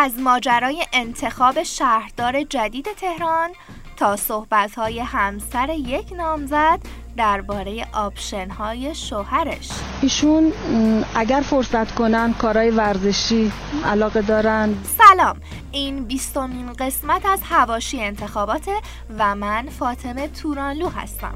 از ماجرای انتخاب شهردار جدید تهران تا صحبت‌های همسر یک نامزد درباره آپشن‌های شوهرش. ایشون اگر فرصت کنن کارهای ورزشی علاقه دارن. سلام، این 20مین قسمت از حواشی انتخاباته و من فاطمه تورانلو هستم.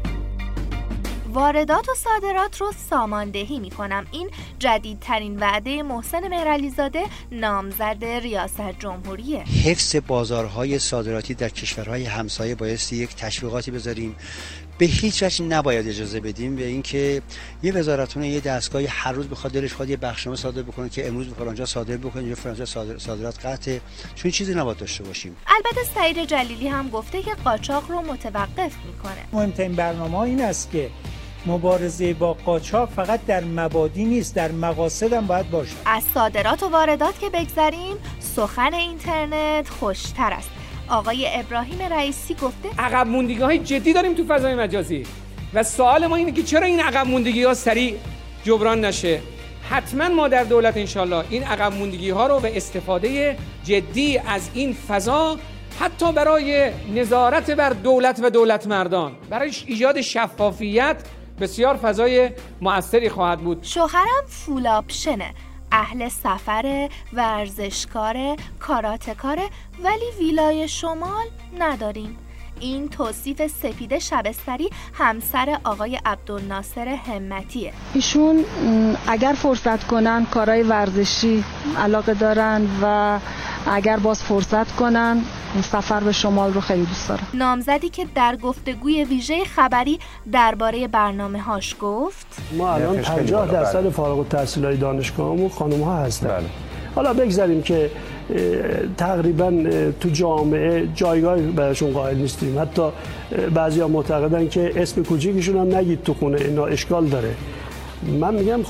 واردات و صادرات رو ساماندهی می‌کنم. این جدیدترین وعده محسن مهرعلیزاده نامزد ریاست جمهوریه. حفظ بازارهای صادراتی در کشورهای همسایه بایستی یک تشویقاتی بذاریم. به هیچ وجه نباید اجازه بدیم به اینکه یه وزارتخونه یه دستگاهی هر روز بخواد دلش خواهد یه بخشنامه صادر بکنه که امروز به فلانجا صادر بکنه یا فلانجا صادرات قطعه، چون چیزی نباید داشته باشیم. البته سعید جلیلی هم گفته که قاچاق رو متوقف میکنه. مهمترین برنامه‌ها این است که مبارزه با قاچاق فقط در مبادی نیست، در مقاصد هم باید باشه. از صادرات و واردات که بگذریم، سخن اینترنت خوشتر است. آقای ابراهیم رئیسی گفته عقب موندگی‌های جدی داریم تو فضای مجازی و سوال ما اینه که چرا این عقب موندگی‌ها سریع جبران نشه. حتما ما در دولت انشالله این عقب موندگی‌ها رو به استفاده جدی از این فضا، حتی برای نظارت بر دولت و دولت مردان، برای ایجاد شفافیت، بسیار فضای مؤثری خواهد بود. شوهرم فول آپشنه، اهل سفر، ورزشکاره، کاراتکاره، ولی ویلای شمال نداریم. این توصیف سپیده شبستری همسر آقای عبدالناصر همتیه. ایشون اگر فرصت کنن کارهای ورزشی علاقه دارن و اگر باز فرصت کنن سفر به شمال رو خیلی دوست دارن. نامزدی که در گفتگوی ویژه خبری درباره برنامه‌هاش گفت ما الان 50% فارغ التحصیلای دانشگاهمون خانم‌ها هستن. حالا بگذاریم که تقریبا تو جامعه جایگاهی براشون قائل نیستیم. حتی بعضیا معتقدن که اسم کوچیکشون هم نگید تو خونه، اینا اشکال داره. من میگم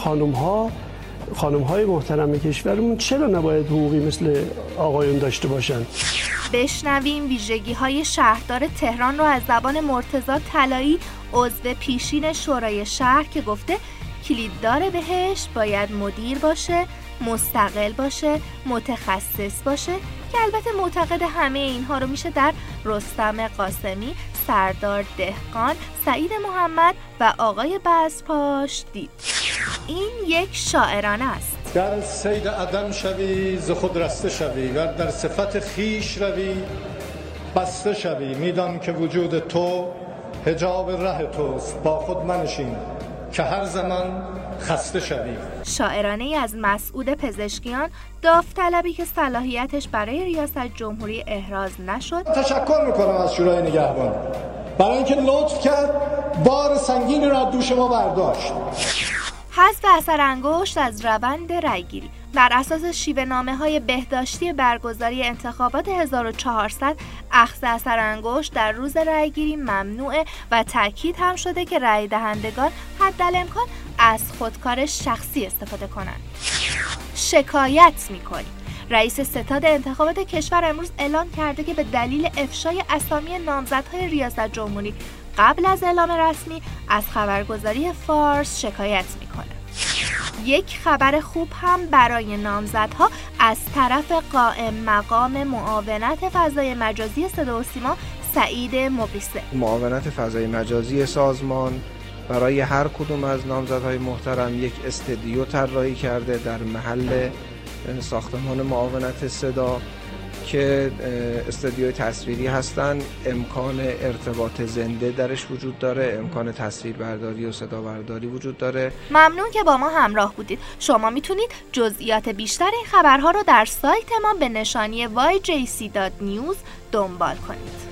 خانم‌های محترم کشورمون چرا نباید حقوقی مثل آقایون داشته باشن؟ بشنویم ویژگی‌های شهردار تهران رو از زبان مرتضی طلایی، عضو پیشین شورای شهر، که گفته کلیددار بهشت باید مدیر باشه، مستقل باشه، متخصص باشه، که البته معتقد همه اینها رو میشه در رستم قاسمی، سردار دهقان، سعید محمد و آقای بزپاش دید. این یک شاعرانه است. در صید عدم شوی ز خود رسته شوی و در صفت خیش روی بسته شوی. میدان که وجود تو حجاب ره توست، با خود منشین که هر زمان خسته شوی. شاعرانه ای از مسعود پزشکیان، داوطلبی که صلاحیتش برای ریاست جمهوری احراز نشد. تشکر میکنم از شورای نگهبان برای اینکه لطف کرد بار سنگینی را از دوش ما برداشت. حذف اثر انگشت از روند رأیگیری. بر اساس شیوه‌نامه‌های بهداشتی برگزاری انتخابات 1400 اخذ اثر انگشت در روز رأیگیری ممنوعه و تاکید هم شده که رأی دهندگان حدالامکان از خودکار شخصی استفاده کنند. شکایت می‌کنیم. رئیس ستاد انتخابات کشور امروز اعلام کرده که به دلیل افشای اسامی نامزدهای ریاست جمهوری قبل از اعلام رسمی از خبرگزاری فارس شکایت میکنه. یک خبر خوب هم برای نامزدها از طرف قائم مقام معاونت فضای مجازی صدا و سیما سعید مقیسه. معاونت فضای مجازی سازمان برای هر کدوم از نامزدهای محترم یک استودیو طراحی کرده در محل ساختمان معاونت صدا که استودیوی تصویری هستن. امکان ارتباط زنده درش وجود داره، امکان تصویر برداری و صدا برداری وجود داره. ممنون که با ما همراه بودید. شما میتونید جزئیات بیشتر این خبرها رو در سایت ما به نشانی yjc.news دنبال کنید.